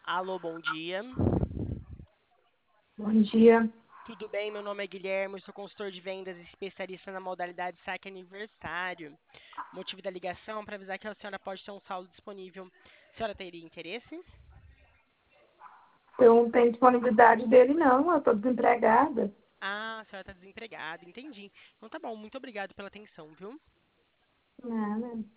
Alô, bom dia. Bom dia. Tudo bem? Meu nome é Guilherme, eu sou consultor de vendas e especialista na modalidade saque aniversário. O motivo da ligação é para avisar que a senhora pode ter um saldo disponível. A senhora teria interesse? Eu não tenho disponibilidade dele, não. Eu estou desempregada. Ah, a senhora está desempregada, entendi. Então tá bom, muito obrigado pela atenção, viu? Nada.